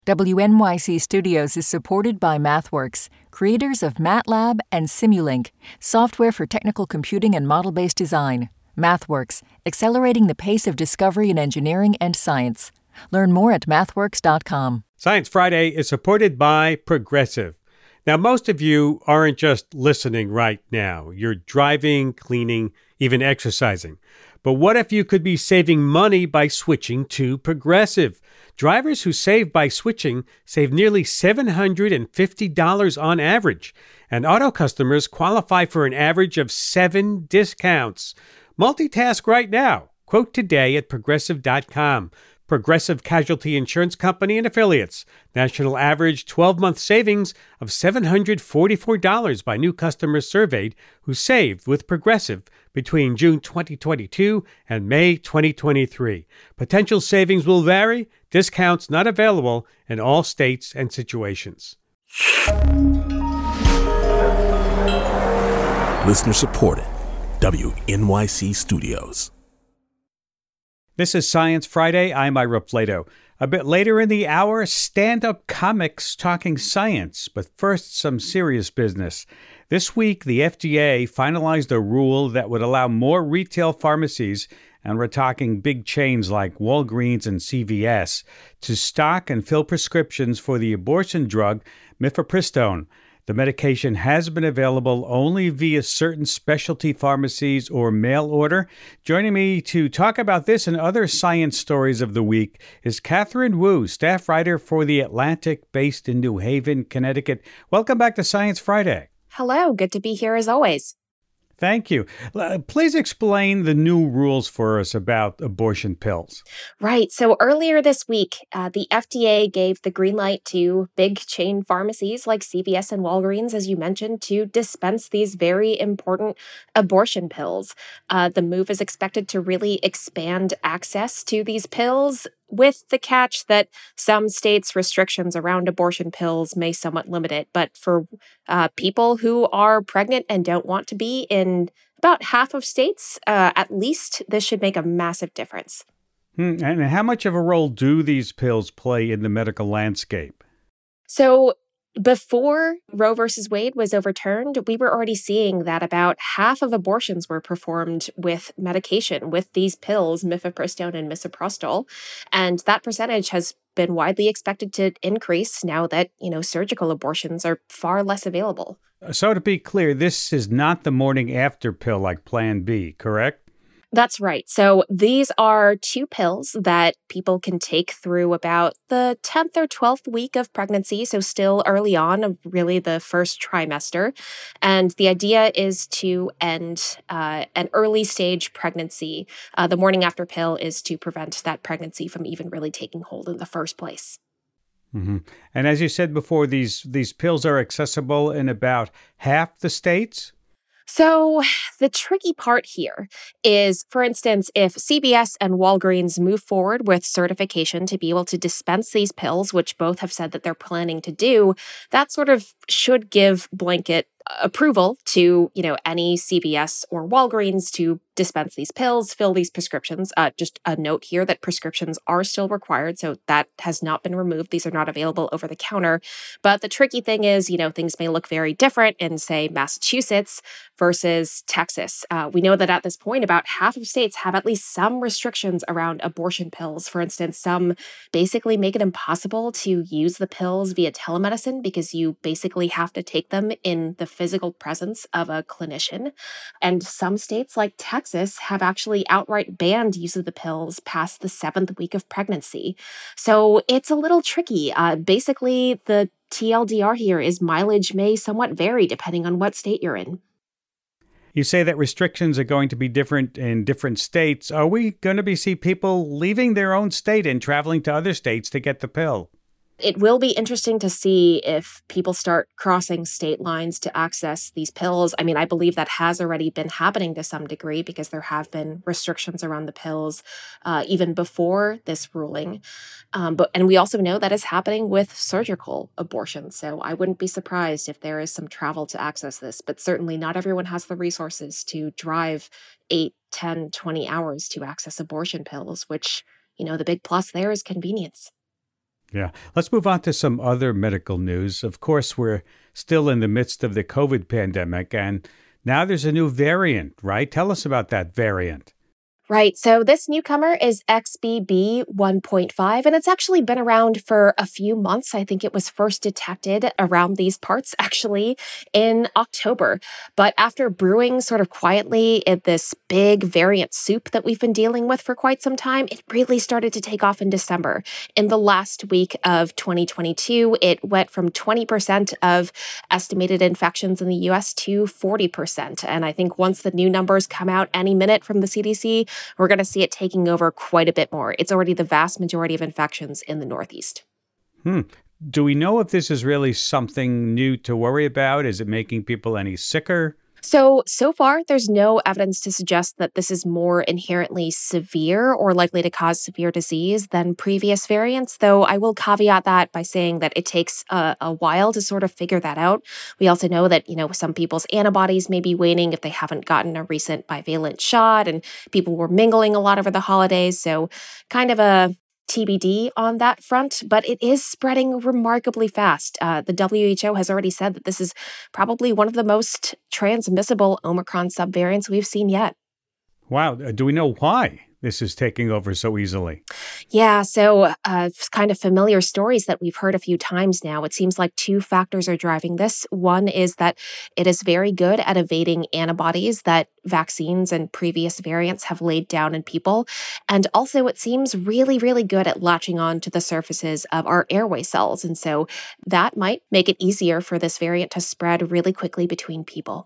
WNYC Studios is supported by MathWorks, creators of MATLAB and Simulink, software for technical computing and model-based design. MathWorks, accelerating the pace of discovery in engineering and science. Learn more at mathworks.com. Science Friday is supported by Progressive. Now, most of you aren't just listening right now. You're driving, cleaning, even exercising. But what if you could be saving money by switching to Progressive? Drivers who save by switching save nearly $750 on average, and auto customers qualify for an average of 7 discounts. Multitask right now. Quote today at Progressive.com. Progressive Casualty Insurance Company and Affiliates. National average 12-month savings of $744 by new customers surveyed who saved with Progressive between June 2022 and May 2023. Potential savings will vary. Discounts not available in all states and situations. Listener supported. WNYC Studios. This is Science Friday. I'm Ira Flato. A bit later in the hour, stand-up comics talking science. But first, some serious business. This week, the FDA finalized a rule that would allow more retail pharmacies, and we're talking big chains like Walgreens and CVS, to stock and fill prescriptions for the abortion drug mifepristone. The medication has been available only via certain specialty pharmacies or mail order. Joining me to talk about this and other science stories of the week is Catherine Wu, staff writer for The Atlantic, based in New Haven, Connecticut. Welcome back to Science Friday. Hello, good to be here as always. Thank you. Please explain the new rules for us about abortion pills. Right. So earlier this week, the FDA gave the green light to big chain pharmacies like CVS and Walgreens, as you mentioned, to dispense these very important abortion pills. The move is expected to really expand access to these pills, with the catch that some states' restrictions around abortion pills may somewhat limit it. But for people who are pregnant and don't want to be in about half of states, at least, this should make a massive difference. And how much of a role do these pills play in the medical landscape? So before Roe versus Wade was overturned, we were already seeing that about half of abortions were performed with medication, with these pills, mifepristone and misoprostol. And that percentage has been widely expected to increase now that, surgical abortions are far less available. So to be clear, this is not the morning after pill like Plan B, correct? That's right. So these are 2 pills that people can take through about the 10th or 12th week of pregnancy, so still early on, of really the first trimester. And the idea is to end an early stage pregnancy. The morning after pill is to prevent that pregnancy from even really taking hold in the first place. Mm-hmm. And as you said before, these pills are accessible in about half the states? So the tricky part here is, for instance, if CVS and Walgreens move forward with certification to be able to dispense these pills, which both have said that they're planning to do, that sort of should give blanket approval to, any CVS or Walgreens to dispense these pills, fill these prescriptions. Just a note here that prescriptions are still required, so that has not been removed. These are not available over the counter. But the tricky thing is, things may look very different in, say, Massachusetts versus Texas. We know that at this point, about half of states have at least some restrictions around abortion pills. For instance, some basically make it impossible to use the pills via telemedicine because you basically have to take them in the physical presence of a clinician. And some states like Texas have actually outright banned use of the pills past the 7th week of pregnancy. So it's a little tricky. Basically, the TLDR here is mileage may somewhat vary depending on what state you're in. You say that restrictions are going to be different in different states. Are we going to see people leaving their own state and traveling to other states to get the pill? It will be interesting to see if people start crossing state lines to access these pills. I mean, I believe that has already been happening to some degree because there have been restrictions around the pills even before this ruling. And we also know that is happening with surgical abortions. So I wouldn't be surprised if there is some travel to access this. But certainly not everyone has the resources to drive 8, 10, 20 hours to access abortion pills, which, the big plus there is convenience. Yeah. Let's move on to some other medical news. Of course, we're still in the midst of the COVID pandemic, and now there's a new variant, right? Tell us about that variant. Right. So this newcomer is XBB 1.5, and it's actually been around for a few months. I think it was first detected around these parts actually in October. But after brewing sort of quietly in this big variant soup that we've been dealing with for quite some time, it really started to take off in December. In the last week of 2022, it went from 20% of estimated infections in the US to 40%. And I think once the new numbers come out any minute from the CDC, we're going to see it taking over quite a bit more. It's already the vast majority of infections in the Northeast. Do we know if this is really something new to worry about? Is it making people any sicker? So far, there's no evidence to suggest that this is more inherently severe or likely to cause severe disease than previous variants, though I will caveat that by saying that it takes a while to sort of figure that out. We also know that, some people's antibodies may be waning if they haven't gotten a recent bivalent shot, and people were mingling a lot over the holidays. So kind of a TBD on that front, but it is spreading remarkably fast. The WHO has already said that this is probably one of the most transmissible Omicron subvariants we've seen yet. Wow. Do we know why this is taking over so easily? Yeah, so kind of familiar stories that we've heard a few times now. It seems like two factors are driving this. One is that it is very good at evading antibodies that vaccines and previous variants have laid down in people. And also, it seems really, really good at latching on to the surfaces of our airway cells. And so that might make it easier for this variant to spread really quickly between people.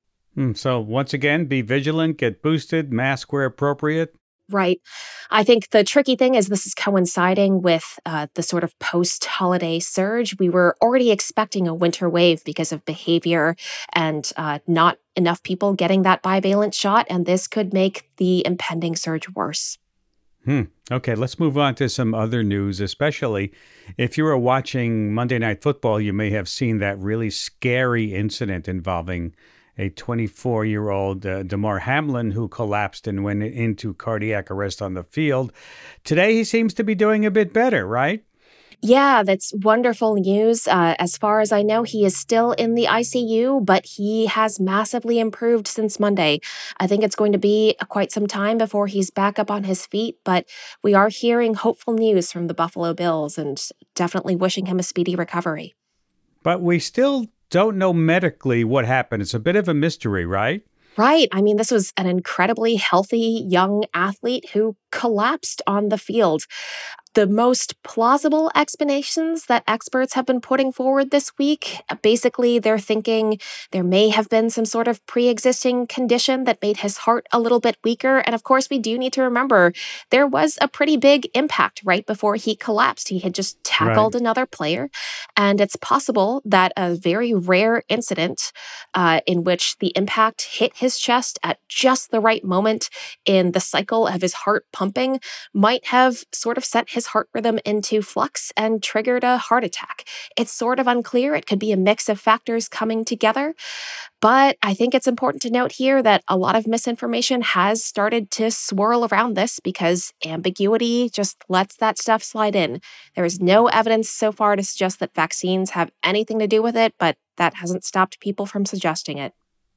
So once again, be vigilant, get boosted, mask where appropriate. Right. I think the tricky thing is this is coinciding with the sort of post-holiday surge. We were already expecting a winter wave because of behavior and not enough people getting that bivalent shot, and this could make the impending surge worse. Okay, let's move on to some other news, especially if you were watching Monday Night Football, you may have seen that really scary incident involving a 24-year-old Damar Hamlin who collapsed and went into cardiac arrest on the field. Today, he seems to be doing a bit better, right? Yeah, that's wonderful news. As far as I know, he is still in the ICU, but he has massively improved since Monday. I think it's going to be quite some time before he's back up on his feet, but we are hearing hopeful news from the Buffalo Bills and definitely wishing him a speedy recovery. But we still don't know medically what happened. It's a bit of a mystery, right? Right. I mean, this was an incredibly healthy young athlete who collapsed on the field. The most plausible explanations that experts have been putting forward this week, basically, they're thinking there may have been some sort of pre-existing condition that made his heart a little bit weaker. And of course, we do need to remember there was a pretty big impact right before he collapsed. He had just tackled another player. And it's possible that a very rare incident in which the impact hit his chest at just the right moment in the cycle of his heart pumping might have sort of sent his heart rhythm into flux and triggered a heart attack. It's sort of unclear. It could be a mix of factors coming together. But I think it's important to note here that a lot of misinformation has started to swirl around this because ambiguity just lets that stuff slide in. There is no evidence so far to suggest that vaccines have anything to do with it, but that hasn't stopped people from suggesting it.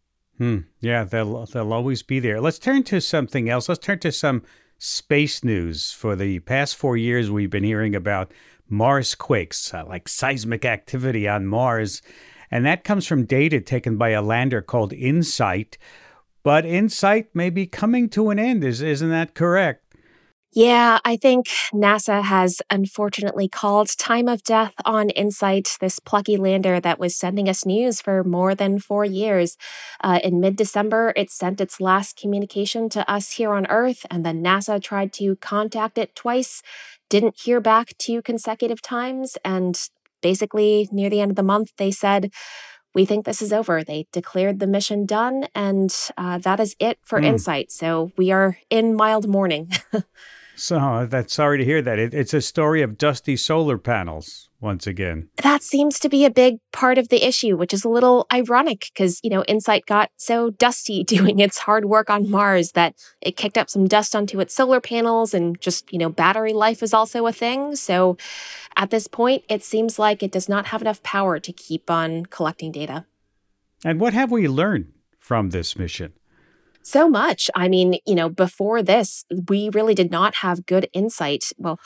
Yeah, they'll always be there. Let's turn to something else. Let's turn to some space news. For the past 4 years, we've been hearing about Mars quakes, like seismic activity on Mars. And that comes from data taken by a lander called InSight. But InSight may be coming to an end. Isn't that correct? Yeah, I think NASA has unfortunately called time of death on InSight, this plucky lander that was sending us news for more than 4 years. In mid-December, it sent its last communication to us here on Earth, and then NASA tried to contact it twice, didn't hear back 2 consecutive times, and basically near the end of the month, they said, we think this is over. They declared the mission done, and that is it for InSight. So we are in mild mourning. So that's sorry to hear that. It's a story of dusty solar panels once again. That seems to be a big part of the issue, which is a little ironic because, InSight got so dusty doing its hard work on Mars that it kicked up some dust onto its solar panels and just, battery life is also a thing. So at this point, it seems like it does not have enough power to keep on collecting data. And what have we learned from this mission? So much. I mean, before this, we really did not have good insight,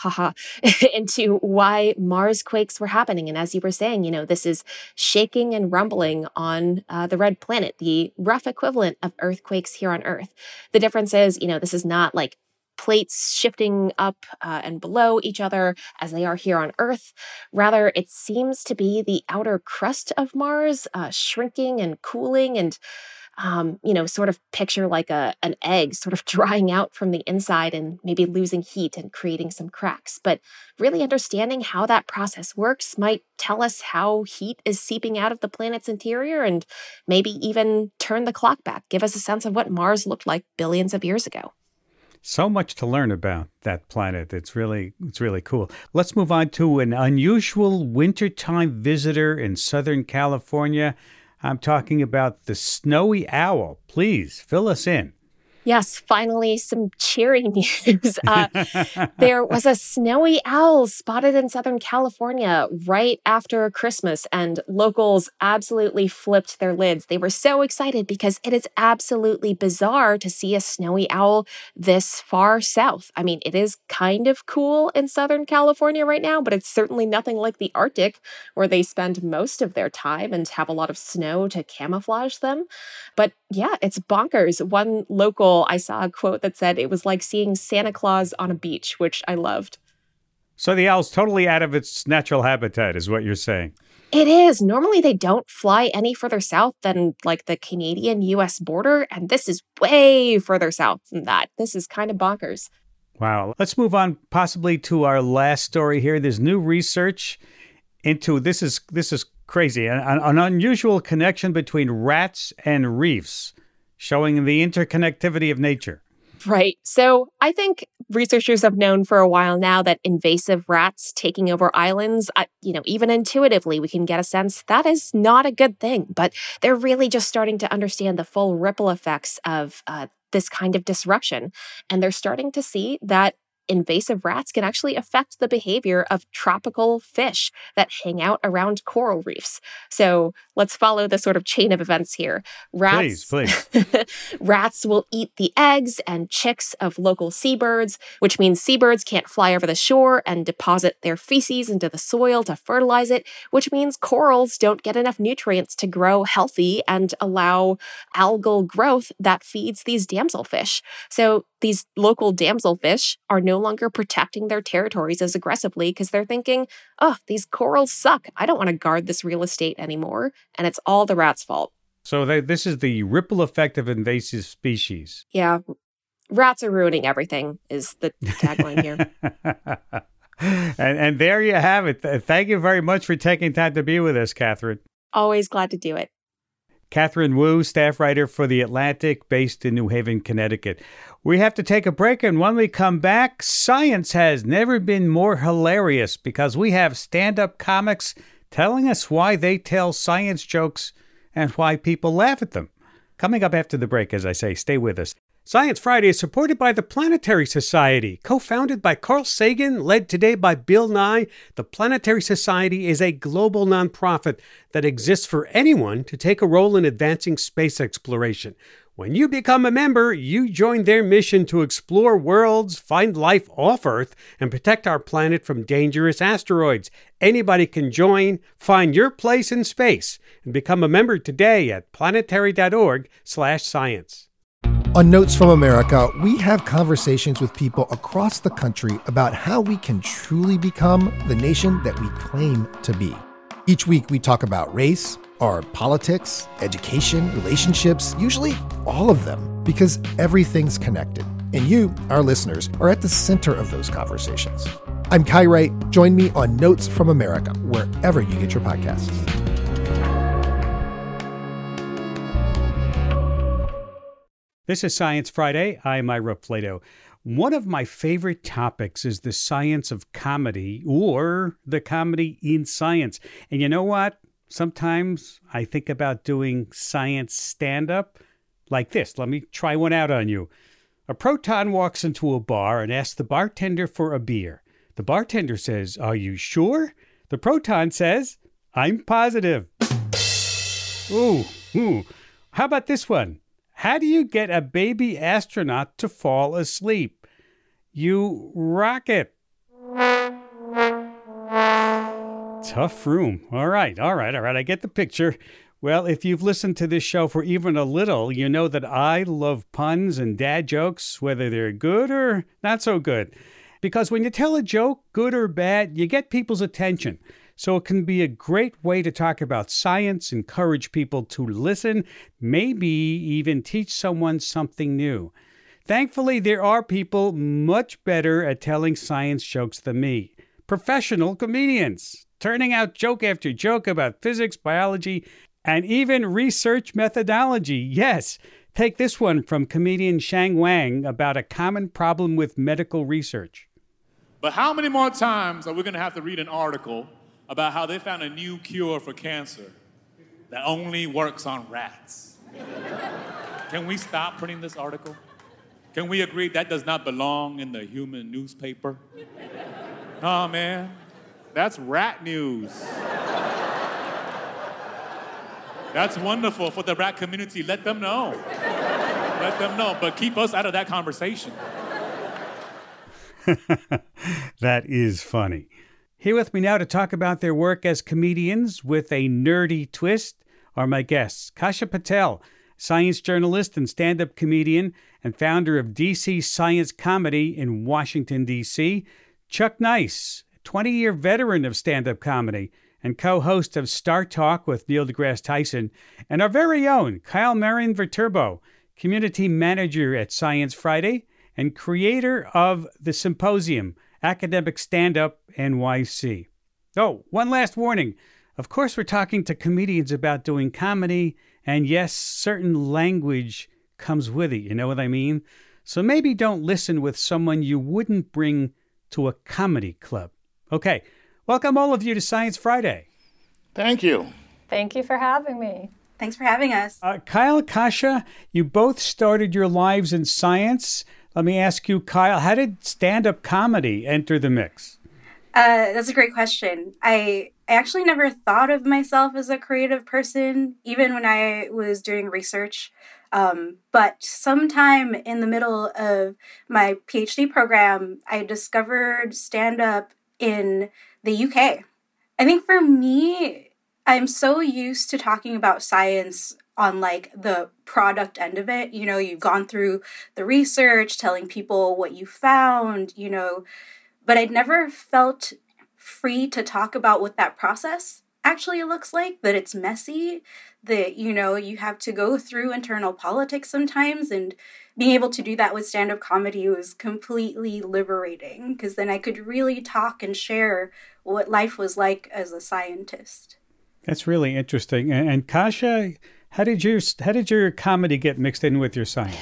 into why Mars quakes were happening. And as you were saying, this is shaking and rumbling on the red planet, the rough equivalent of earthquakes here on Earth. The difference is, this is not like plates shifting up and below each other as they are here on Earth. Rather, it seems to be the outer crust of Mars shrinking and cooling and sort of picture like an egg sort of drying out from the inside and maybe losing heat and creating some cracks. But really understanding how that process works might tell us how heat is seeping out of the planet's interior and maybe even turn the clock back, give us a sense of what Mars looked like billions of years ago. So much to learn about that planet. It's really cool. Let's move on to an unusual wintertime visitor in Southern California. I'm talking about the snowy owl. Please fill us in. Yes, finally, some cheery news. There was a snowy owl spotted in Southern California right after Christmas, and locals absolutely flipped their lids. They were so excited because it is absolutely bizarre to see a snowy owl this far south. I mean, it is kind of cool in Southern California right now, but it's certainly nothing like the Arctic, where they spend most of their time and have a lot of snow to camouflage them. But yeah, it's bonkers. One local, I saw a quote that said it was like seeing Santa Claus on a beach, which I loved. So the owl's totally out of its natural habitat, is what you're saying. It is. Normally they don't fly any further south than like the Canadian-US border, and this is way further south than that. This is kind of bonkers. Wow. Let's move on possibly to our last story here. There's new research into, this is crazy, an unusual connection between rats and reefs, showing the interconnectivity of nature. Right. So I think researchers have known for a while now that invasive rats taking over islands, even intuitively, we can get a sense that is not a good thing. But they're really just starting to understand the full ripple effects of this kind of disruption. And they're starting to see that invasive rats can actually affect the behavior of tropical fish that hang out around coral reefs. So let's follow the sort of chain of events here. Please. Rats will eat the eggs and chicks of local seabirds, which means seabirds can't fly over the shore and deposit their feces into the soil to fertilize it, which means corals don't get enough nutrients to grow healthy and allow algal growth that feeds these damselfish. So these local damselfish are no longer protecting their territories as aggressively because they're thinking, oh, these corals suck. I don't want to guard this real estate anymore. And it's all the rats' fault. So this is the ripple effect of invasive species. Yeah. Rats are ruining everything is the tagline here. And there you have it. Thank you very much for taking time to be with us, Catherine. Always glad to do it. Catherine Wu, staff writer for The Atlantic, based in New Haven, Connecticut. We have to take a break, and when we come back, science has never been more hilarious because we have stand-up comics telling us why they tell science jokes and why people laugh at them. Coming up after the break, as I say, stay with us. Science Friday is supported by the Planetary Society. Co-founded by Carl Sagan, led today by Bill Nye, the Planetary Society is a global nonprofit that exists for anyone to take a role in advancing space exploration. When you become a member, you join their mission to explore worlds, find life off Earth, and protect our planet from dangerous asteroids. Anybody can join. Find your place in space and become a member today at planetary.org/science. On Notes from America, we have conversations with people across the country about how we can truly become the nation that we claim to be. Each week, we talk about race, our politics, education, relationships, usually all of them, because everything's connected. And you, our listeners, are at the center of those conversations. I'm Kai Wright. Join me on Notes from America, wherever you get your podcasts. This is Science Friday. I'm Ira Flato. One of my favorite topics is the science of comedy, or the comedy in science. And you know what? Sometimes I think about doing science stand-up like this. Let me try one out on you. A proton walks into a bar and asks the bartender for a beer. The bartender says, "Are you sure?" The proton says, "I'm positive." Ooh. How about this one? How do you get a baby astronaut to fall asleep? You rock it. Tough room. All right. I get the picture. Well, if you've listened to this show for even a little, you know that I love puns and dad jokes, whether they're good or not so good. Because when you tell a joke, good or bad, you get people's attention. So it can be a great way to talk about science, encourage people to listen, maybe even teach someone something new. Thankfully, there are people much better at telling science jokes than me. Professional comedians, turning out joke after joke about physics, biology, and even research methodology. Yes, take this one from comedian Shang Wang about a common problem with medical research. But how many more times are we going to have to read an article about how they found a new cure for cancer that only works on rats? Can we stop printing this article? Can we agree that does not belong in the human newspaper? Oh, man, that's rat news. That's wonderful for the rat community. Let them know. But keep us out of that conversation. That is funny. Here with me now to talk about their work as comedians with a nerdy twist are my guests. Kasha Patel, science journalist and stand-up comedian and founder of DC Science Comedy in Washington, D.C. Chuck Nice, 20-year veteran of stand-up comedy and co-host of Star Talk with Neil deGrasse Tyson. And our very own Kyle Marin-Viterbo, community manager at Science Friday and creator of The Symposium, Academic Stand-Up NYC. Oh, one last warning. Of course, we're talking to comedians about doing comedy, and yes, certain language comes with it, you know what I mean? So maybe don't listen with someone you wouldn't bring to a comedy club. Okay, welcome all of you to Science Friday. Thank you. Thank you for having me. Thanks for having us. Kyle, Kasha, you both started your lives in science. Let me ask you, Kyle, how did stand-up comedy enter the mix? That's a great question. I actually never thought of myself as a creative person, even when I was doing research. But sometime in the middle of my PhD program, I discovered stand-up in the UK. I think for me, I'm so used to talking about science on like the product end of it. You know, you've gone through the research, telling people what you found, you know, but I'd never felt free to talk about what that process actually looks like, that it's messy, that, you know, you have to go through internal politics sometimes, and being able to do that with stand-up comedy was completely liberating, because then I could really talk and share what life was like as a scientist. That's really interesting. And Kasha, how did your comedy get mixed in with your science?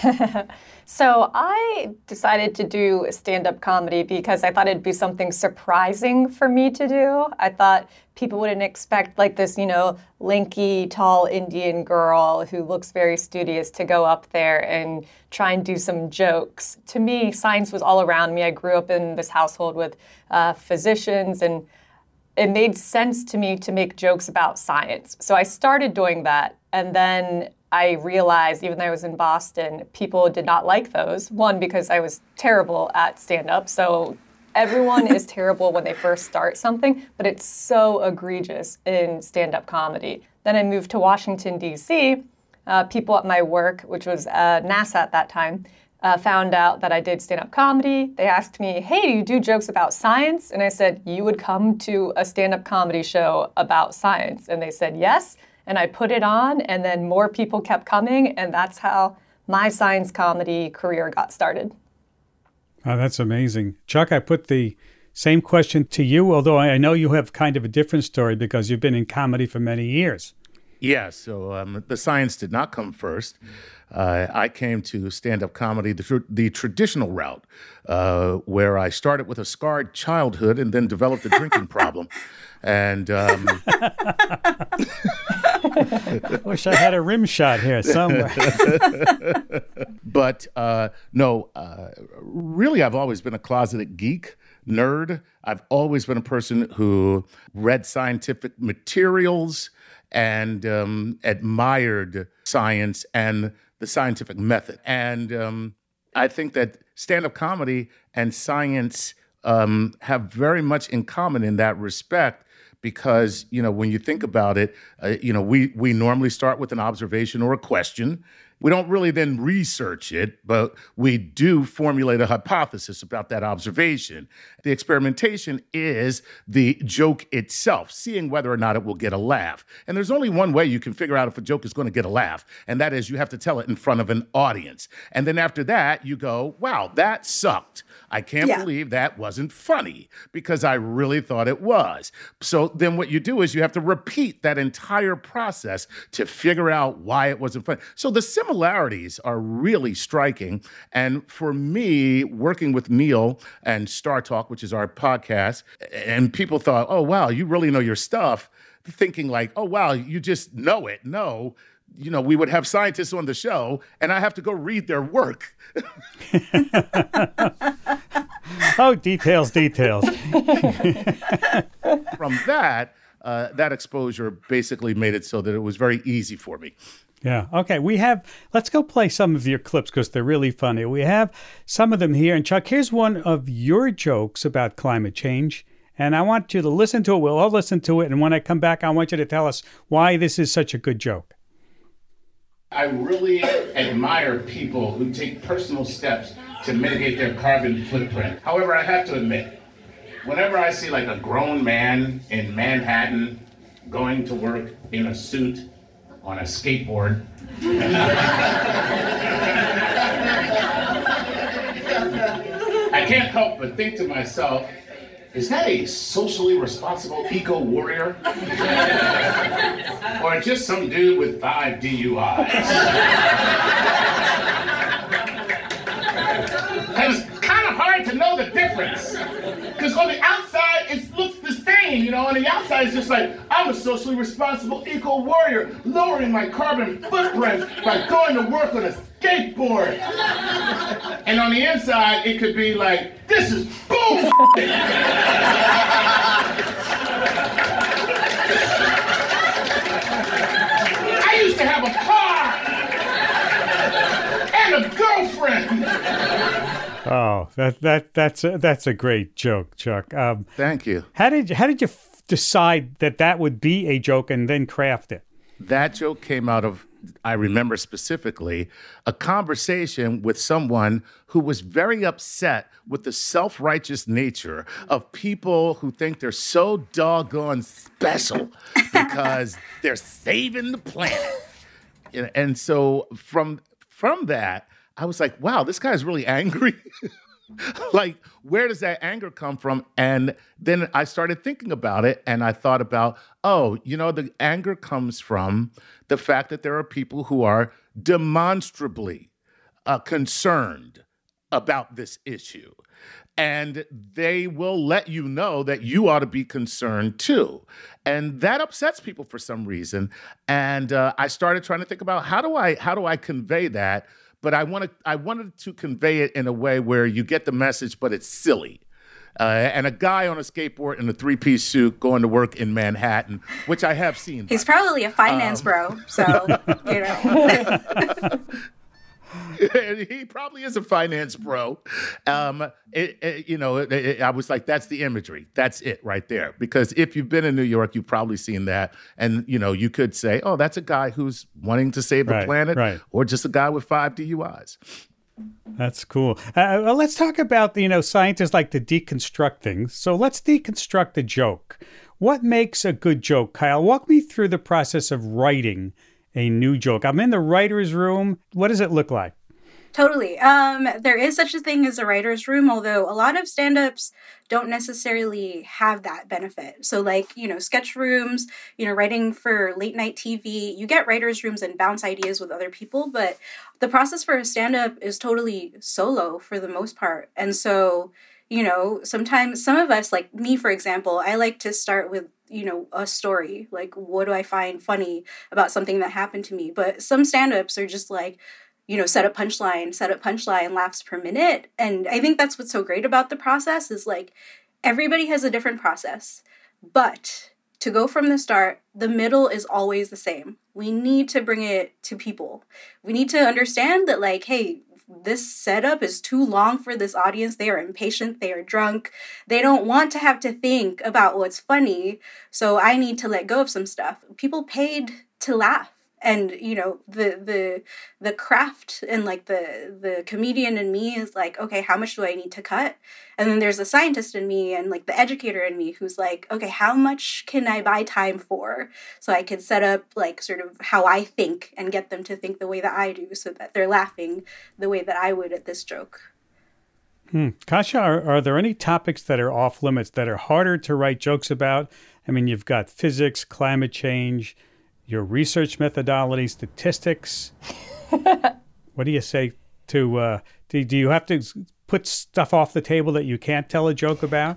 So I decided to do stand-up comedy because I thought it'd be something surprising for me to do. I thought people wouldn't expect like this, you know, lanky, tall Indian girl who looks very studious to go up there and try and do some jokes. To me, science was all around me. I grew up in this household with physicians, and it made sense to me to make jokes about science. So I started doing that. And then I realized, even though I was in Boston, people did not like those. One, because I was terrible at stand-up. So everyone is terrible when they first start something, but it's so egregious in stand-up comedy. Then I moved to Washington, D.C. People at my work, which was NASA at that time, found out that I did stand-up comedy. They asked me, hey, do you do jokes about science? And I said, you would come to a stand-up comedy show about science? And they said, yes. And I put it on, and then more people kept coming, and that's how my science comedy career got started. Oh, that's amazing. Chuck, I put the same question to you, although I know you have kind of a different story because you've been in comedy for many years. Yeah, so the science did not come first. I came to stand-up comedy the traditional route, where I started with a scarred childhood and then developed a drinking problem. And wish I had a rim shot here somewhere. But no, really, I've always been a closeted geek, nerd. I've always been a person who read scientific materials and admired science and the scientific method. And I think that stand-up comedy and science have very much in common in that respect, because, when you think about it, we normally start with an observation or a question. We don't really then research it, but we do formulate a hypothesis about that observation. The experimentation is the joke itself, seeing whether or not it will get a laugh. And there's only one way you can figure out if a joke is going to get a laugh, and that is you have to tell it in front of an audience. And then after that, you go, wow, that sucked. I can't believe that wasn't funny, because I really thought it was. So then what you do is you have to repeat that entire process to figure out why it wasn't funny. So the similarities are really striking. And for me, working with Neil and Star Talk, which is our podcast, and people thought, oh, wow, you really know your stuff, thinking like, oh, wow, you just know it. No, we would have scientists on the show, and I have to go read their work. Oh, details. From that exposure basically made it so that it was very easy for me. Yeah. Okay. Let's go play some of your clips because they're really funny. We have some of them here. And Chuck, here's one of your jokes about climate change. And I want you to listen to it. We'll all listen to it. And when I come back, I want you to tell us why this is such a good joke. I really admire people who take personal steps to mitigate their carbon footprint. However, I have to admit, whenever I see like a grown man in Manhattan going to work in a suit on a skateboard, I can't help but think to myself, is that a socially responsible eco-warrior? Or just some dude with 5 DUIs? And it's kind of hard to know the difference. Because on the outside, it looks the same. On the outside, it's just like, I'm a socially responsible eco-warrior, lowering my carbon footprint by going to work on a skateboard. And on the inside, it could be like, this is bullshit. I used to have a car and a girlfriend. Oh, that's a great joke, Chuck. Thank you. How did you decide that would be a joke and then craft it? That joke came out of, I remember specifically, a conversation with someone who was very upset with the self-righteous nature of people who think they're so doggone special because they're saving the planet. And so from that, I was like, wow, this guy's really angry. Like, where does that anger come from? And then I started thinking about it, and I thought about, the anger comes from the fact that there are people who are demonstrably concerned about this issue. And they will let you know that you ought to be concerned too. And that upsets people for some reason. And I started trying to think about how do I convey that? But I wanted to convey it in a way where you get the message, but it's silly. And a guy on a skateboard in a 3-piece suit going to work in Manhattan, which I have seen. He's probably a finance bro, so, He probably is a finance bro. I was like, that's the imagery. That's it right there. Because if you've been in New York, you've probably seen that. And, you could say, oh, that's a guy who's wanting to save the planet, or just a guy with 5 DUIs. That's cool. Let's talk about, scientists like to deconstruct things. So let's deconstruct a joke. What makes a good joke, Kyle? Walk me through the process of writing a new joke. I'm in the writer's room. What does it look like? Totally. There is such a thing as a writer's room, although a lot of stand-ups don't necessarily have that benefit. So like, sketch rooms, writing for late night TV, you get writer's rooms and bounce ideas with other people, but the process for a stand-up is totally solo for the most part. And so, sometimes some of us, like me, for example, I like to start with a story. Like, what do I find funny about something that happened to me? But some stand-ups are just like, set up punchline, laughs per minute. And I think that's what's so great about the process is like everybody has a different process. But to go from the start, the middle is always the same. We need to bring it to people. We need to understand that like, hey, this setup is too long for this audience. They are impatient. They are drunk. They don't want to have to think about what's funny. So I need to let go of some stuff. People paid to laugh. And, the craft and like the comedian in me is like, okay, how much do I need to cut? And then there's the scientist in me and like the educator in me who's like, okay, how much can I buy time for? So I can set up like sort of how I think and get them to think the way that I do so that they're laughing the way that I would at this joke. Kasia, are there any topics that are off limits that are harder to write jokes about? I mean, you've got physics, climate change, your research methodology, statistics. What do you say to, do you have to put stuff off the table that you can't tell a joke about?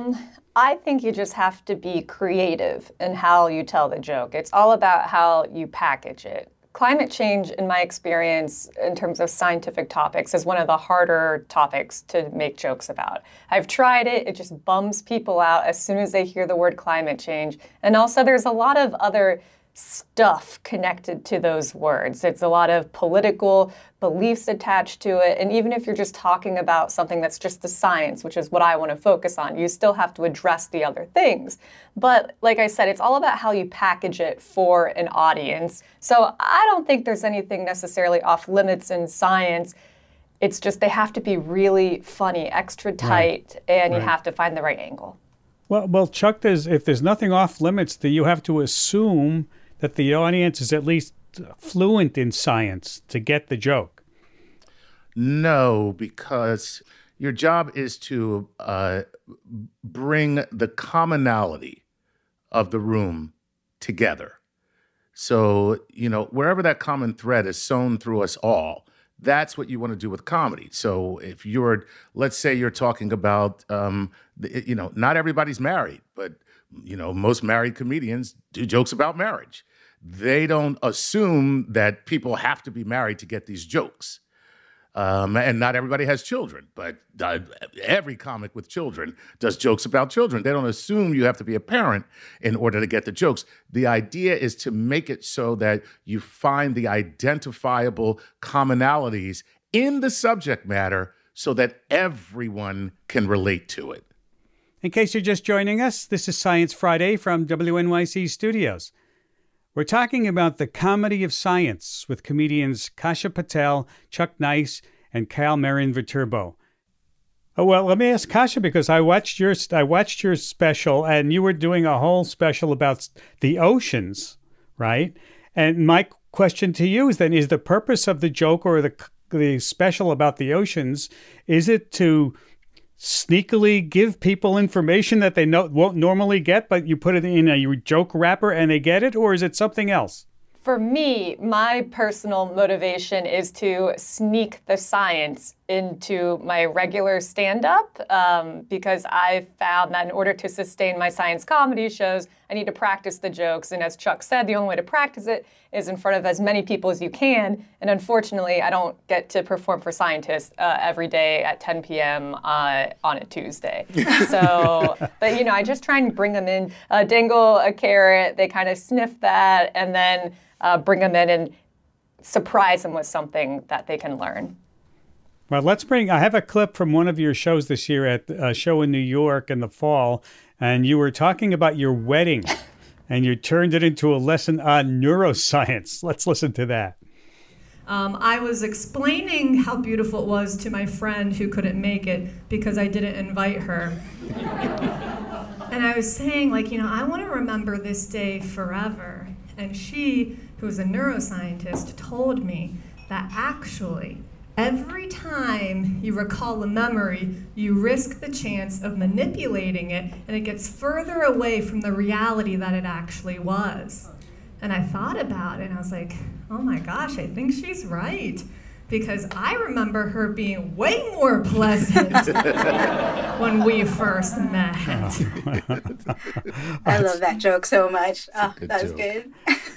I think you just have to be creative in how you tell the joke. It's all about how you package it. Climate change, in my experience, in terms of scientific topics, is one of the harder topics to make jokes about. I've tried it. It just bums people out as soon as they hear the word climate change. And also there's a lot of other stuff connected to those words. It's a lot of political beliefs attached to it. And even if you're just talking about something that's just the science, which is what I want to focus on, you still have to address the other things. But like I said, it's all about how you package it for an audience. So I don't think there's anything necessarily off limits in science. It's just they have to be really funny, extra tight, and you have to find the right angle. Well, Chuck, if there's nothing off limits, then you have to assume that the audience is at least fluent in science to get the joke. No, because your job is to bring the commonality of the room together. So, wherever that common thread is sewn through us all, that's what you want to do with comedy. So if let's say you're talking about, not everybody's married, but, most married comedians do jokes about marriage. They don't assume that people have to be married to get these jokes. And not everybody has children, but every comic with children does jokes about children. They don't assume you have to be a parent in order to get the jokes. The idea is to make it so that you find the identifiable commonalities in the subject matter so that everyone can relate to it. In case you're just joining us, this is Science Friday from WNYC Studios. We're talking about the comedy of science with comedians Kasia Patel, Chuck Nice, and Kyle Marian-Viterbo. Oh, well, let me ask Kasia, because I watched your special, and you were doing a whole special about the oceans, right? And my question to you is then, is the purpose of the joke or the special about the oceans, is it to sneakily give people information that they won't normally get, but you put it in a joke wrapper and they get it, or is it something else? For me, my personal motivation is to sneak the science into my regular stand-up because I've found that in order to sustain my science comedy shows, I need to practice the jokes. And as Chuck said, the only way to practice it is in front of as many people as you can. And unfortunately, I don't get to perform for scientists every day at 10 p.m. On a Tuesday. So, but I just try and bring them in, dangle a carrot, they kind of sniff that, and then bring them in and surprise them with something that they can learn. Well, I have a clip from one of your shows this year at a show in New York in the fall, and you were talking about your wedding, and you turned it into a lesson on neuroscience. Let's listen to that. I was explaining how beautiful it was to my friend who couldn't make it because I didn't invite her. And I was saying, I want to remember this day forever. And she, who's a neuroscientist, told me that actually every time you recall a memory, you risk the chance of manipulating it, and it gets further away from the reality that it actually was. And I thought about it, and I was like, oh my gosh, I think she's right. Because I remember her being way more pleasant when we first met. I love that joke so much. Oh, that was good.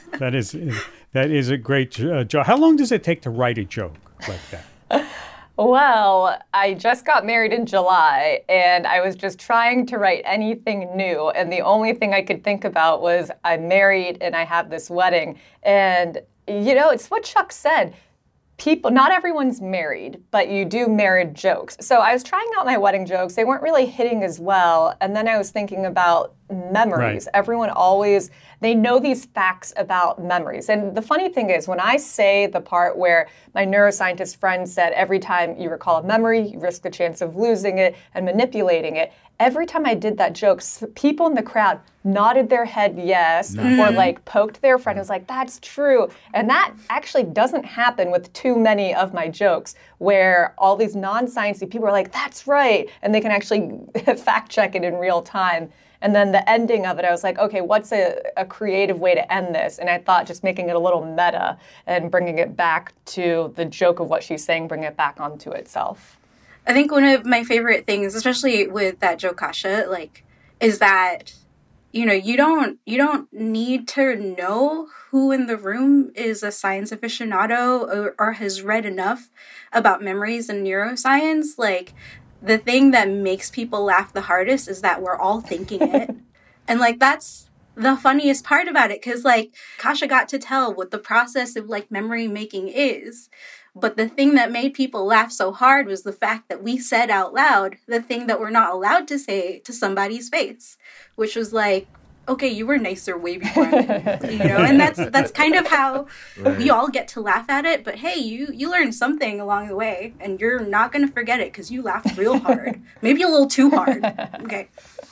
that is a great joke. How long does it take to write a joke like that? Well, I just got married in July, and I was just trying to write anything new, and the only thing I could think about was I'm married and I have this wedding. And, it's what Chuck said. Not everyone's married, but you do married jokes. So I was trying out my wedding jokes. They weren't really hitting as well. And then I was thinking about memories. Right. Everyone they know these facts about memories. And the funny thing is, when I say the part where my neuroscientist friend said every time you recall a memory, you risk the chance of losing it and manipulating it, every time I did that joke, people in the crowd nodded their head yes, or poked their friend and was like, that's true. And that actually doesn't happen with too many of my jokes, where all these non-sciencey people are like, that's right. And they can actually fact check it in real time. And then the ending of it, I was like, okay, what's a creative way to end this? And I thought just making it a little meta and bringing it back to the joke of what she's saying, bring it back onto itself. I think one of my favorite things, especially with that joke, Kasha, is that, you don't need to know who in the room is a science aficionado or has read enough about memories and neuroscience. The thing that makes people laugh the hardest is that we're all thinking it. And that's the funniest part about it, because Kasha got to tell what the process of memory making is. But the thing that made people laugh so hard was the fact that we said out loud the thing that we're not allowed to say to somebody's face, which was okay, you were nicer way before I met you, and that's kind of how we all get to laugh at it. But hey, you learned something along the way, and you're not going to forget it because you laughed real hard, maybe a little too hard. Okay.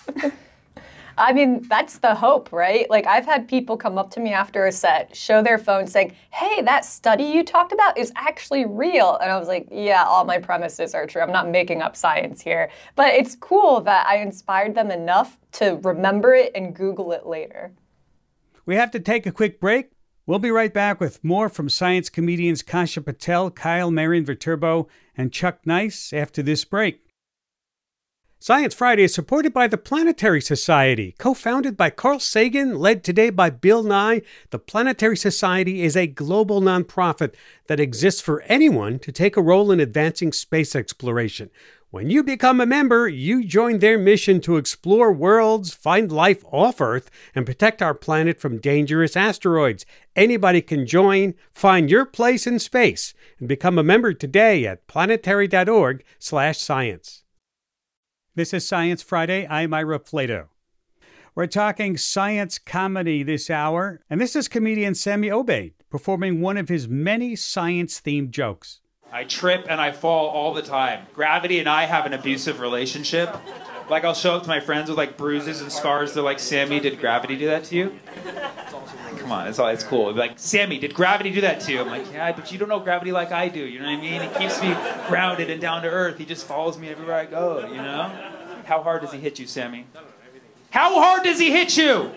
I mean, that's the hope, right? I've had people come up to me after a set, show their phone saying, hey, that study you talked about is actually real. And I was like, yeah, all my premises are true. I'm not making up science here. But it's cool that I inspired them enough to remember it and Google it later. We have to take a quick break. We'll be right back with more from science comedians Kasha Patel, Kyle Marian-Viterbo, and Chuck Nice after this break. Science Friday is supported by the Planetary Society. Co-founded by Carl Sagan, led today by Bill Nye, the Planetary Society is a global nonprofit that exists for anyone to take a role in advancing space exploration. When you become a member, you join their mission to explore worlds, find life off Earth, and protect our planet from dangerous asteroids. Anybody can join. Find your place in space and become a member today at planetary.org/science. This is Science Friday. I'm Ira Flato. We're talking science comedy this hour, and this is comedian Sami Obeid performing one of his many science-themed jokes. I trip and I fall all the time. Gravity and I have an abusive relationship. I'll show up to my friends with bruises and scars. They're like, Sammy, did gravity do that to you? Come on, it's cool. Sammy, did gravity do that to you? I'm like, yeah, but you don't know gravity like I do. You know what I mean? He keeps me grounded and down to earth. He just follows me everywhere I go, How hard does he hit you, Sammy? How hard does he hit you?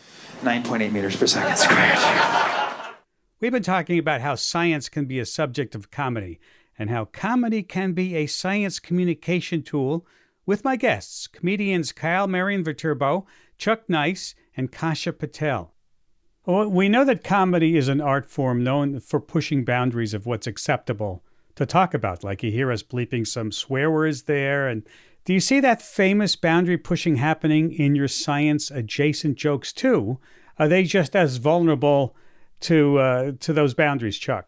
9.8 meters per second squared. We've been talking about how science can be a subject of comedy and how comedy can be a science communication tool with my guests, comedians Kyle Marian-Viterbo, Chuck Nice, and Kasha Patel. Well, we know that comedy is an art form known for pushing boundaries of what's acceptable to talk about. You hear us bleeping some swear words there. And do you see that famous boundary pushing happening in your science adjacent jokes too? Are they just as vulnerable to those boundaries, Chuck?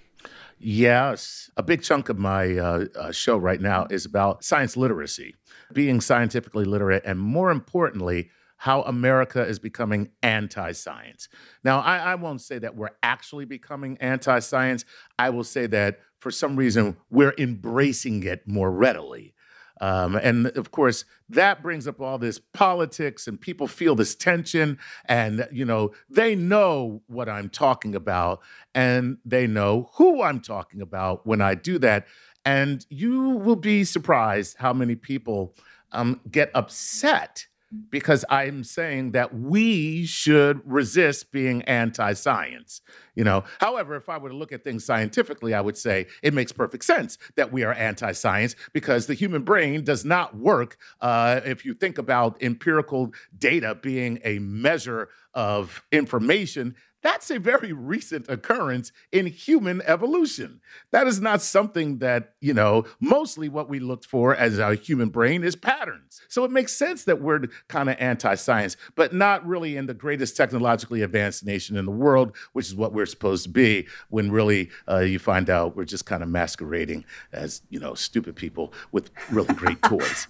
Yes. A big chunk of my show right now is about science literacy, being scientifically literate, and more importantly, how America is becoming anti-science. Now, I won't say that we're actually becoming anti-science. I will say that for some reason, we're embracing it more readily. And of course, that brings up all this politics, and people feel this tension, and, they know what I'm talking about, and they know who I'm talking about when I do that. And you will be surprised how many people get upset because I'm saying that we should resist being anti-science. However, if I were to look at things scientifically, I would say it makes perfect sense that we are anti-science because the human brain does not work. If you think about empirical data being a measure of information, that's a very recent occurrence in human evolution. That is not something that, mostly what we looked for as our human brain is patterns. So it makes sense that we're kind of anti-science, but not really in the greatest technologically advanced nation in the world, which is what we're supposed to be, when really you find out we're just kind of masquerading as, stupid people with really great toys.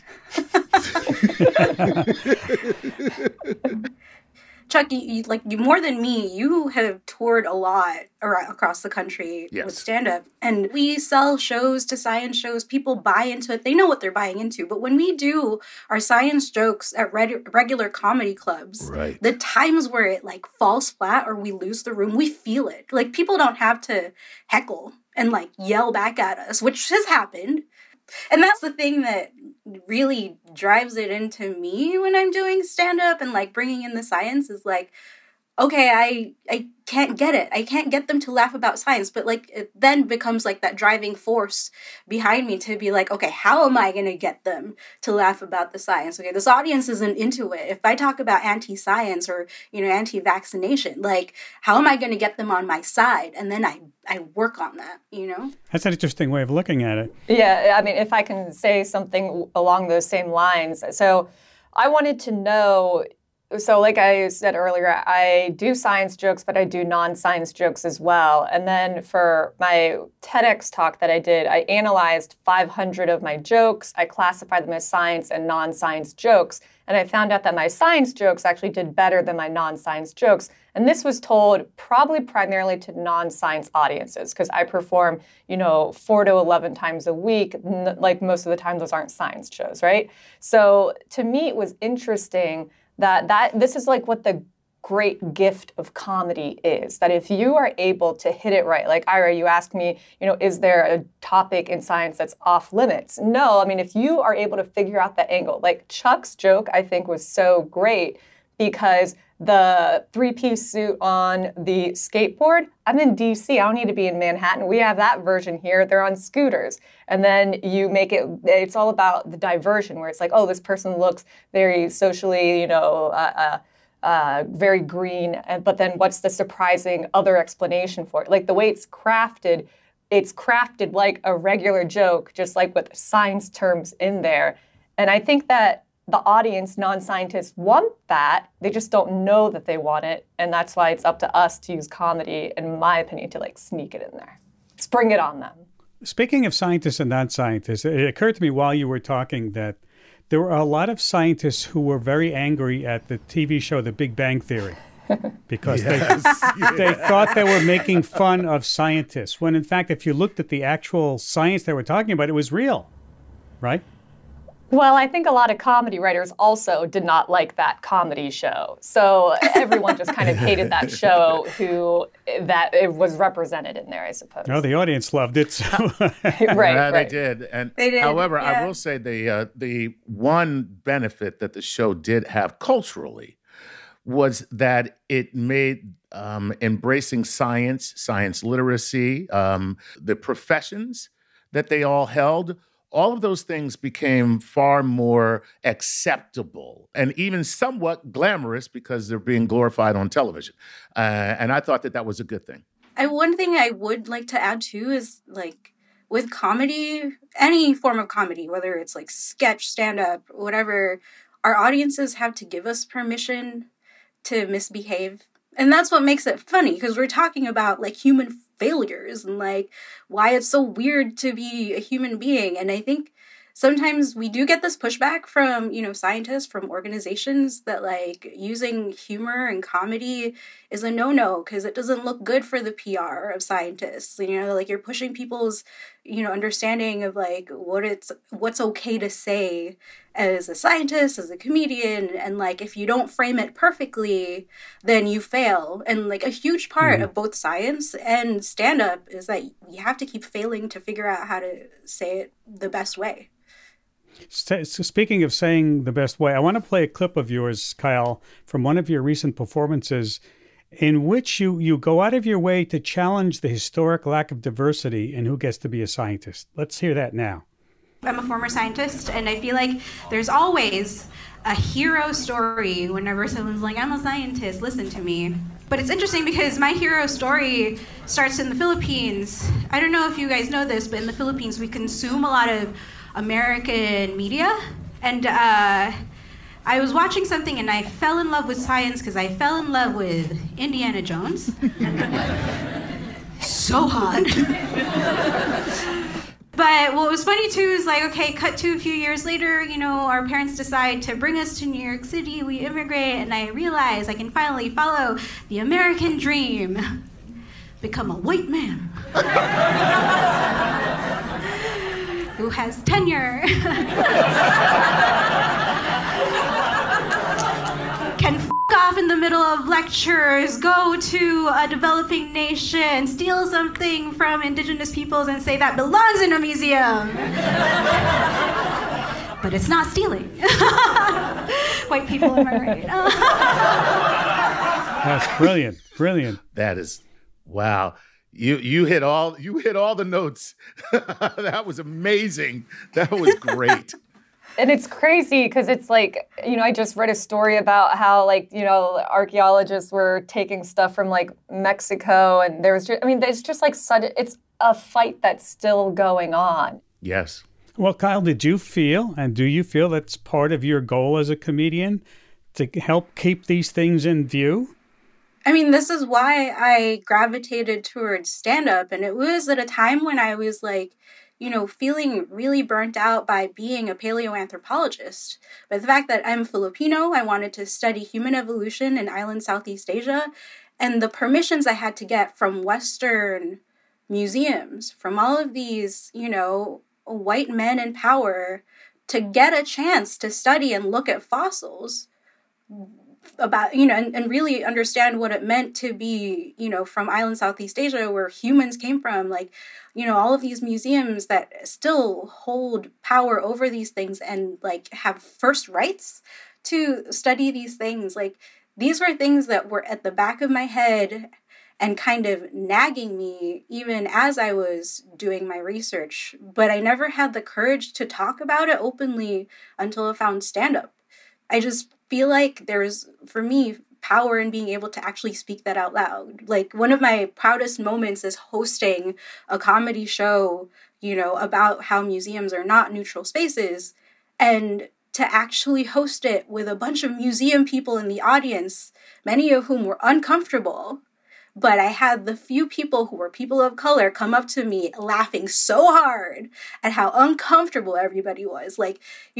Chuck, you more than me, you have toured a lot across the country with stand-up. And we sell shows to science shows. People buy into it. They know what they're buying into. But when we do our science jokes at regular comedy clubs, the times where it falls flat or we lose the room, we feel it. People don't have to heckle and yell back at us, which has happened. And that's the thing that really drives it into me when I'm doing stand-up and bringing in the science is okay, I can't get it. I can't get them to laugh about science, but it then becomes that driving force behind me to be okay, how am I going to get them to laugh about the science? Okay, this audience isn't into it. If I talk about anti-science or, anti-vaccination, how am I going to get them on my side? And then I work on that, That's an interesting way of looking at it. Yeah, I mean, if I can say something along those same lines. So I wanted to know, so like I said earlier, I do science jokes, but I do non-science jokes as well. And then for my TEDx talk that I did, I analyzed 500 of my jokes. I classified them as science and non-science jokes. And I found out that my science jokes actually did better than my non-science jokes. And this was told probably primarily to non-science audiences because I perform, 4 to 11 times a week. Most of the time, those aren't science shows, right? So to me, it was interesting that this is what the great gift of comedy is, that if you are able to hit it right, like Ira, you asked me, is there a topic in science that's off limits? No, I mean, if you are able to figure out that angle, Chuck's joke, I think was so great because the 3-piece suit on the skateboard, I'm in DC, I don't need to be in Manhattan. We have that version here, they're on scooters. And then you make it's all about the diversion where it's this person looks very socially, very green, but then what's the surprising other explanation for it? The way it's crafted like a regular joke, just with science terms in there. And I think that the audience, non-scientists, want that. They just don't know that they want it. And that's why it's up to us to use comedy, in my opinion, to sneak it in there. Spring it on them. Speaking of scientists and non-scientists, it occurred to me while you were talking that there were a lot of scientists who were very angry at the TV show The Big Bang Theory because they thought they were making fun of scientists, when in fact, if you looked at the actual science they were talking about, it was real, right? Well, I think a lot of comedy writers also did not like that comedy show. So everyone just kind of hated that show that it was represented in there, I suppose. No, the audience loved it. So. Right. They did. And they did. However, I will say the one benefit that the show did have culturally was that it made embracing science literacy, the professions that they all held, all of those things became far more acceptable and even somewhat glamorous because they're being glorified on television. And I thought that was a good thing. One thing I would like to add too is with comedy, any form of comedy, whether it's sketch, stand-up, whatever, our audiences have to give us permission to misbehave. And that's what makes it funny, because we're talking about human failures and why it's so weird to be a human being. And I think sometimes we do get this pushback from, scientists, from organizations that like using humor and comedy is a no-no because it doesn't look good for the PR of scientists. Like you're pushing people's, understanding of like what's okay to say as a scientist, as a comedian, and like if you don't frame it perfectly, then you fail. And like a huge part of both science and stand-up is that you have to keep failing to figure out how to say it the best way. So speaking of saying the best way, I want to play a clip of yours, Kyle, from one of your recent performances in which you go out of your way to challenge the historic lack of diversity in who gets to be a scientist. Let's hear that now. I'm a former scientist, and I feel like there's always a hero story whenever someone's like, I'm a scientist, listen to me. But it's interesting because my hero story starts in the Philippines. I don't know if you guys know this, but in the Philippines, we consume a lot of American media. And I was watching something and I fell in love with science because I fell in love with Indiana Jones. So hot. But what was funny too is like, okay, cut to a few years later, our parents decide to bring us to New York City, we immigrate, and I realize I can finally follow the American dream. Become a white man. Who has tenure. Can f*** off in the middle of lectures, go to a developing nation, steal something from indigenous peoples and say that belongs in a museum. But it's not stealing. White people, am I right? That's brilliant, brilliant. That is, wow. You hit all the notes. That was amazing. That was great. And it's crazy because it's like, I just read a story about how archaeologists were taking stuff from like Mexico, and there's just like it's a fight that's still going on. Yes. Well, Kyle, did you feel, and do you feel that's part of your goal as a comedian to help keep these things in view? I mean, this is why I gravitated towards stand-up, and it was at a time when I was like, feeling really burnt out by being a paleoanthropologist. But the fact that I'm Filipino, I wanted to study human evolution in island Southeast Asia, and the permissions I had to get from Western museums, from all of these, white men in power, to get a chance to study and look at fossils about, and really understand what it meant to be, from island Southeast Asia where humans came from, like, all of these museums that still hold power over these things and like have first rights to study these things. Like, these were things that were at the back of my head and kind of nagging me even as I was doing my research. But I never had the courage to talk about it openly until I found stand-up. I just feel like there's, for me, power in being able to actually speak that out loud. Like, one of my proudest moments is hosting a comedy show, about how museums are not neutral spaces, and to actually host it with a bunch of museum people in the audience, many of whom were uncomfortable. But I had the few people who were people of color come up to me laughing so hard at how uncomfortable everybody was. Like,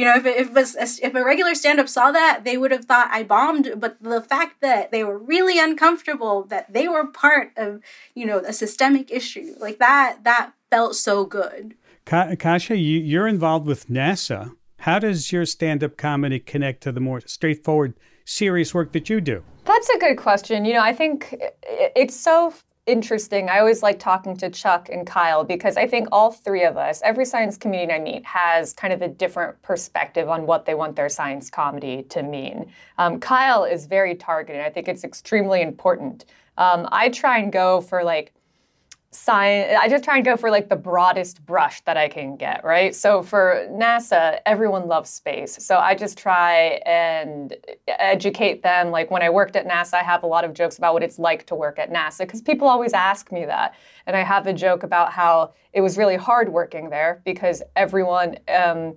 if a regular stand-up saw that, they would have thought I bombed. But the fact that they were really uncomfortable, that they were part of, a systemic issue, like that felt so good. Kasia, you're involved with NASA. How does your stand-up comedy connect to the more straightforward, serious work that you do? That's a good question. I think it's so interesting. I always like talking to Chuck and Kyle because I think all three of us, every science comedian I meet has kind of a different perspective on what they want their science comedy to mean. Kyle is very targeted. I think it's extremely important. I try and go for science. I just try and go for the broadest brush that I can get, right? So for NASA, everyone loves space. So I just try and educate them. Like, when I worked at NASA, I have a lot of jokes about what it's like to work at NASA because people always ask me that. And I have a joke about how it was really hard working there because everyone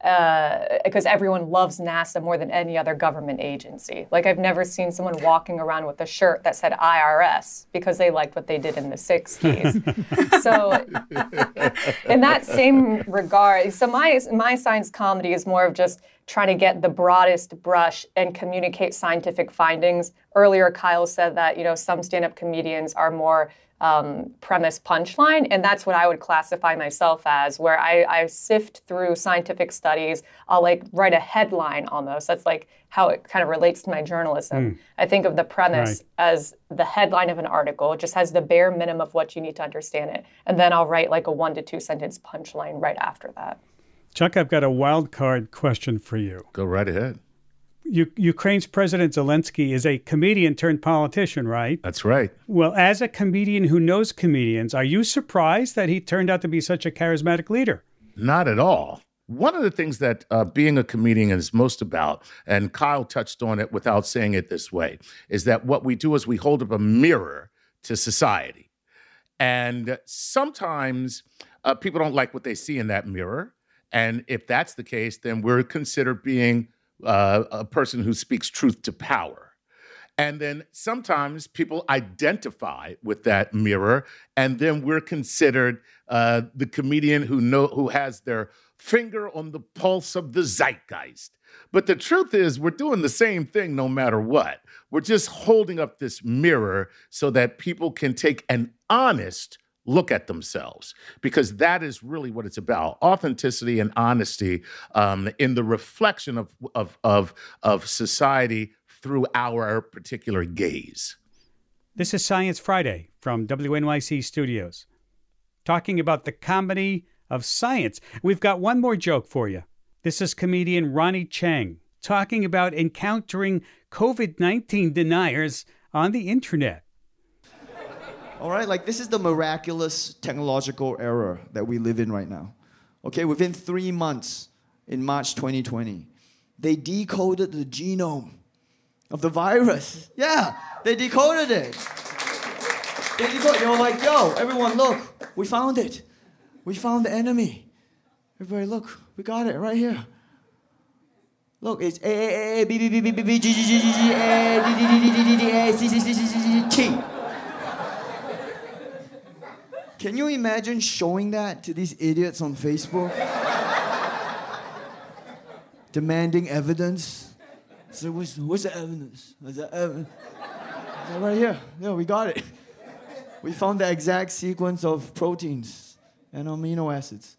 because everyone loves NASA more than any other government agency. Like, I've never seen someone walking around with a shirt that said IRS because they liked what they did in the 60s. So in that same regard, so my science comedy is more of just trying to get the broadest brush and communicate scientific findings. Earlier, Kyle said that, some stand-up comedians are more premise punchline, and that's what I would classify myself as, where I sift through scientific studies. I'll write a headline almost. That's how it kind of relates to my journalism. I think of the premise as the headline of an article. It just has the bare minimum of what you need to understand it. And then I'll write a 1 to 2 sentence punchline right after that. Chuck, I've got a wild card question for you. Go right ahead. Ukraine's President Zelensky is a comedian turned politician, right? That's right. Well, as a comedian who knows comedians, are you surprised that he turned out to be such a charismatic leader? Not at all. One of the things that being a comedian is most about, and Kyle touched on it without saying it this way, is that what we do is we hold up a mirror to society. And sometimes people don't like what they see in that mirror. And if that's the case, then we're considered being a person who speaks truth to power. And then sometimes people identify with that mirror, and then we're considered the comedian who has their finger on the pulse of the zeitgeist. But the truth is, we're doing the same thing no matter what. We're just holding up this mirror so that people can take an honest look at themselves, because that is really what it's about: authenticity and honesty in the reflection of society through our particular gaze. This is Science Friday from WNYC Studios, talking about the comedy of science. We've got one more joke for you. This is comedian Ronnie Chang talking about encountering COVID-19 deniers on the internet. All right, this is the miraculous technological era that we live in right now. Okay, within 3 months, in March 2020, they decoded the genome of the virus. Yeah, they decoded it. They were like, yo, everyone, look, we found it. We found the enemy. Everybody, look, we got it right here. Look, it's A, B, B, B, B, B, B, G, G, G, G, G, A, D, D, D, D, D, D, A, C, C, C, C, C, T. Can you imagine showing that to these idiots on Facebook? Demanding evidence. So what's the evidence? What's the evidence? So right here. Yeah, we got it. We found the exact sequence of proteins and amino acids.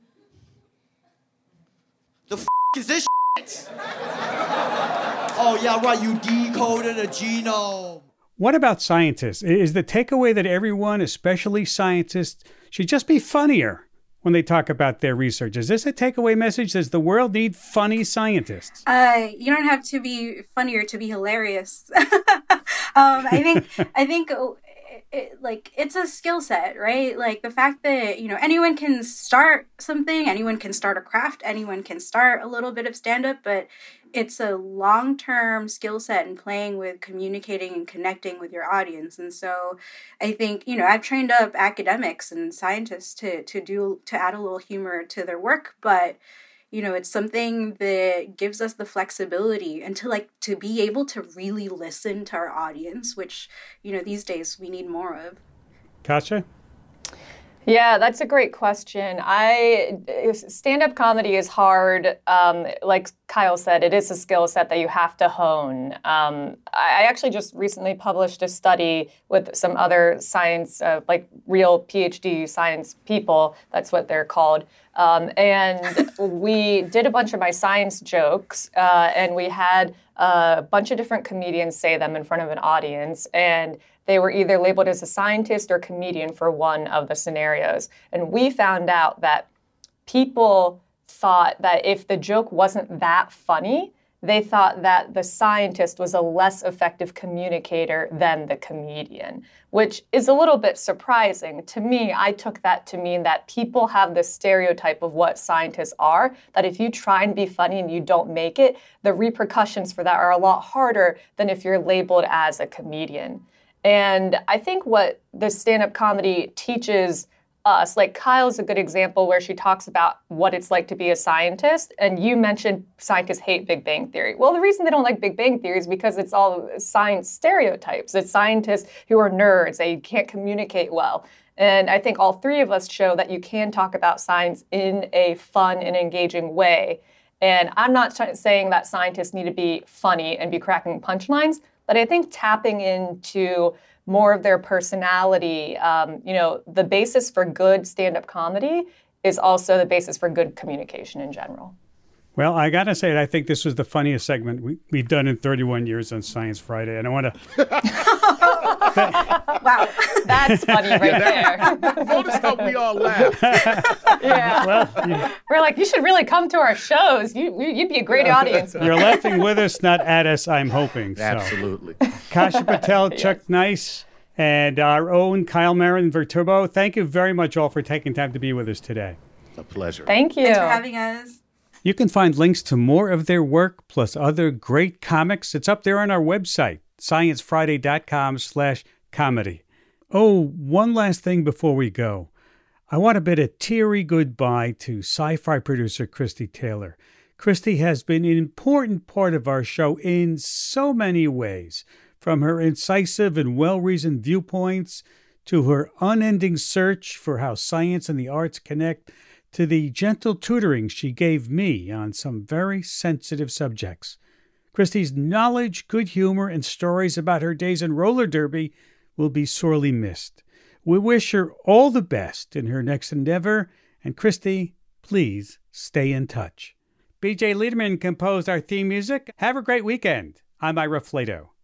The is this shit? Oh, yeah, right. You decoded a genome. What about scientists? Is the takeaway that everyone, especially scientists, should just be funnier when they talk about their research? Is this a takeaway message? Does the world need funny scientists? You don't have to be funnier to be hilarious. I think it's a skill set, right? Like the fact that, anyone can start something, anyone can start a craft, anyone can start a little bit of stand-up, but it's a long-term skill set in playing with communicating and connecting with your audience. And so I think, I've trained up academics and scientists to add a little humor to their work, but it's something that gives us the flexibility and to be able to really listen to our audience, which, these days we need more of. Katja? Yeah, that's a great question. Stand-up comedy is hard. Like Kyle said, it is a skill set that you have to hone. I actually just recently published a study with some other science, real PhD science people. That's what they're called. And we did a bunch of my science jokes, and we had a bunch of different comedians say them in front of an audience. And they were either labeled as a scientist or comedian for one of the scenarios. And we found out that people thought that if the joke wasn't that funny, they thought that the scientist was a less effective communicator than the comedian, which is a little bit surprising. To me, I took that to mean that people have this stereotype of what scientists are, that if you try and be funny and you don't make it, the repercussions for that are a lot harder than if you're labeled as a comedian. And I think what the stand-up comedy teaches us. Like Kyle's a good example where she talks about what it's like to be a scientist. And you mentioned scientists hate Big Bang Theory. Well, the reason they don't like Big Bang Theory is because it's all science stereotypes. It's scientists who are nerds. They can't communicate well. And I think all three of us show that you can talk about science in a fun and engaging way. And I'm not saying that scientists need to be funny and be cracking punchlines, but I think tapping into more of their personality, the basis for good stand-up comedy is also the basis for good communication in general. Well, I got to say, I think this was the funniest segment we've done in 31 years on Science Friday. And I want to... Wow, that's funny right there. Notice how we all laugh. Yeah. Well, we're like, you should really come to our shows. You'd be a great audience. You're laughing with us, not at us, I'm hoping. So. Absolutely. Kasha Patel, Chuck Nice, and our own Kyle Marin Verturbo, thank you very much all for taking time to be with us today. A pleasure. Thank you. Thanks for having us. You can find links to more of their work plus other great comics. It's up there on our website, sciencefriday.com/comedy. Oh, one last thing before we go. I want to bid a teary goodbye to sci-fi producer Christy Taylor. Christy has been an important part of our show in so many ways, from her incisive and well-reasoned viewpoints to her unending search for how science and the arts connect, to the gentle tutoring she gave me on some very sensitive subjects. Christy's knowledge, good humor, and stories about her days in roller derby will be sorely missed. We wish her all the best in her next endeavor, and Christy, please stay in touch. BJ Liederman composed our theme music. Have a great weekend. I'm Ira Flato.